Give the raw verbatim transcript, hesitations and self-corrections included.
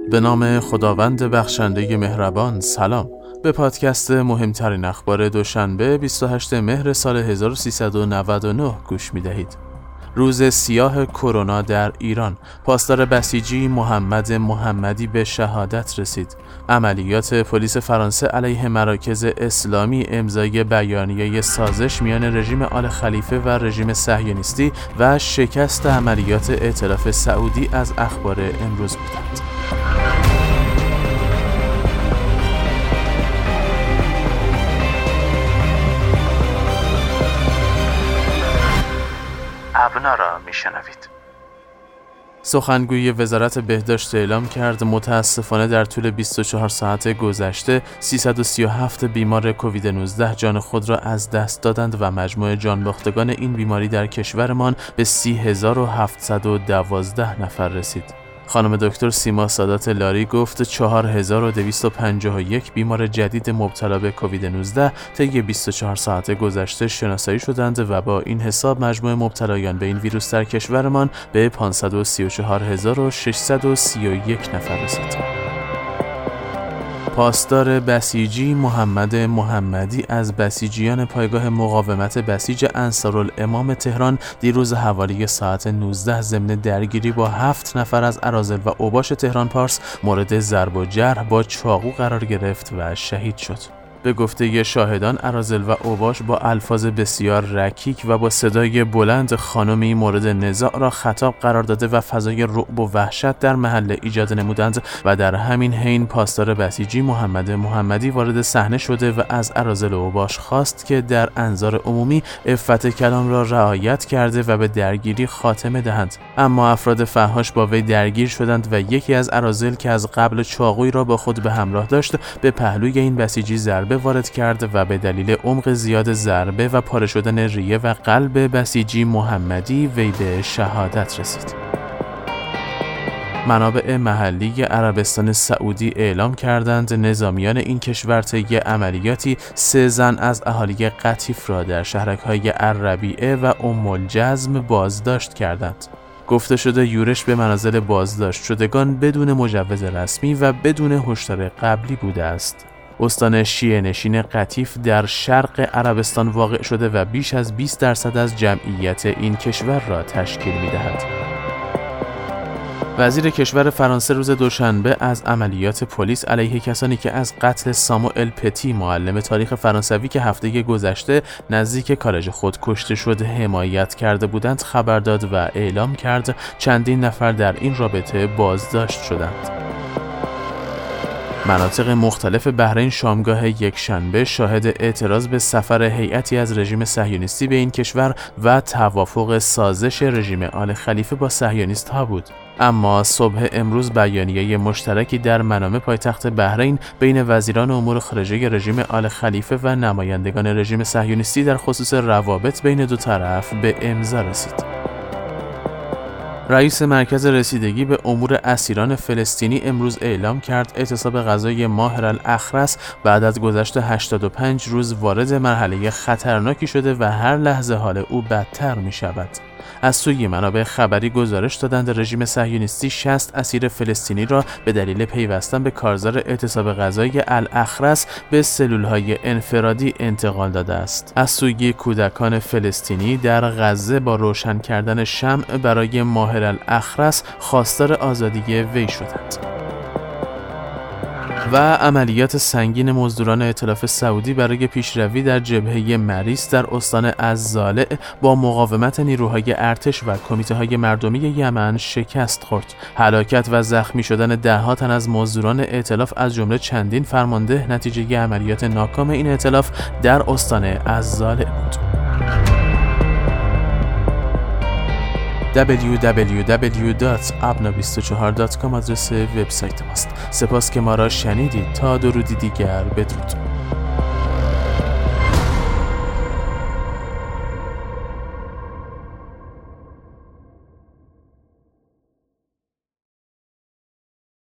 به نام خداوند بخشنده مهربان. سلام به پادکست مهمترین اخبار دوشنبه بیست و هشتم مهر سال هزار و سیصد و نود و نه گوش می دهید. روز سیاه کرونا در ایران، پاسدار بسیجی محمد محمدی به شهادت رسید. عملیات پلیس فرانسه علیه مراکز اسلامی، امضای بیانیه سازش میان رژیم آل خلیفه و رژیم صهیونیستی و شکست عملیات ائتلاف سعودی از اخبار امروز بودند. ابنا را میشنوید. سخنگوی وزارت بهداشت اعلام کرد متاسفانه در طول بیست و چهار ساعت گذشته سیصد و سی و هفت بیمار کووید نوزده جان خود را از دست دادند و مجموع جانباختگان این بیماری در کشورمان به سی هزار و هفتصد و دوازده نفر رسید. خانم دکتر سیما سادات لاری گفت چهار هزار و دویست و پنجاه و یک بیمار جدید مبتلا به کووید نوزده طی بیست و چهار ساعت گذشته شناسایی شدند و با این حساب مجموع مبتلایان به این ویروس در کشورمان به پانصد و سی و چهار هزار و ششصد و سی و یک نفر رسید. پاسدار بسیجی محمد محمدی از بسیجیان پایگاه مقاومت بسیج انصارالامام تهران دیروز حوالی ساعت نوزده ضمن درگیری با هفت نفر از اراذل و اوباش تهران پارس مورد ضرب و جرح با چاقو قرار گرفت و شهید شد. به گفته شاهدان، اراذل و اوباش با الفاظ بسیار رکیک و با صدای بلند خانمی مورد نزاع را خطاب قرار داده و فضای رعب و وحشت در محل ایجاد نمودند و در همین حین پاسدار بسیجی محمد محمدی وارد صحنه شده و از اراذل و اوباش خواست که در انظار عمومی عفت کلام را رعایت کرده و به درگیری خاتمه دهند. اما افراد فحاش با وی درگیر شدند و یکی از اراذل که از قبل چاقویی را با خود به همراه داشت به پهلوی این بسیجی ضربه وارد کرد و به دلیل عمق زیاد ضربه و پاره شدن ریه و قلب بسیجی محمدی وی به شهادت رسید. منابع محلی عربستان سعودی اعلام کردند نظامیان این کشور طی عملیاتی سه زن از اهالی قطیف را در شهرک‌های الربیعه و ام الجزم بازداشت کردند. گفته شده یورش به منازل بازداشت شدگان بدون مجوز رسمی و بدون هشدار قبلی بوده است. استان شیعه نشین قطیف در شرق عربستان واقع شده و بیش از بیست درصد از جمعیت این کشور را تشکیل می‌دهد. وزیر کشور فرانسه روز دوشنبه از عملیات پلیس علیه کسانی که از قتل ساموئل پتی معلم تاریخ فرانسوی که هفته گذشته نزدیک کالج خود کشته شد حمایت کرده بودند خبر داد و اعلام کرد چندین نفر در این رابطه بازداشت شدند. مناطق مختلف بحرین شامگاه یکشنبه شاهد اعتراض به سفر هیئتی از رژیم صهیونیستی به این کشور و توافق سازش رژیم آل خلیفه با صهیونیست‌ها بود. اما صبح امروز بیانیه مشترکی در منامه پایتخت بحرین بین وزیران امور خارجه رژیم آل خلیفه و نمایندگان رژیم صهیونیستی در خصوص روابط بین دو طرف به امضا رسید. رئیس مرکز رسیدگی به امور اسیران فلسطینی امروز اعلام کرد اعتصاب غذایی ماهر الاخرس بعد از گذشت هشتاد و پنج روز وارد مرحله خطرناکی شده و هر لحظه حال او بدتر می شود. از سوی منابع خبری گزارش دادند رژیم صهیونیستی شصت اسیر فلسطینی را به دلیل پیوستن به کارزار اعتصاب غذایی الاخرس به سلولهای انفرادی انتقال داده است. از سوی کودکان فلسطینی در غزه با روشن کردن شمع برای ماهر الاخرس خواستار آزادی وی شدند. و عملیات سنگین مزدوران ائتلاف سعودی برای پیشروی در جبهه مریس در استان الزالع با مقاومت نیروهای ارتش و کمیته‌های مردمی یمن شکست خورد. هلاکت و زخمی شدن ده‌ها تن از مزدوران ائتلاف از جمله چندین فرمانده نتیجه عملیات ناکام این ائتلاف در استان الزالع بود. دبلیو دبلیو دبلیو دات ابنا بیست و چهار دات کام آدرس وبسایت ماست. سپاس که ما را شنیدید. تا درودی دیگر، بدرود.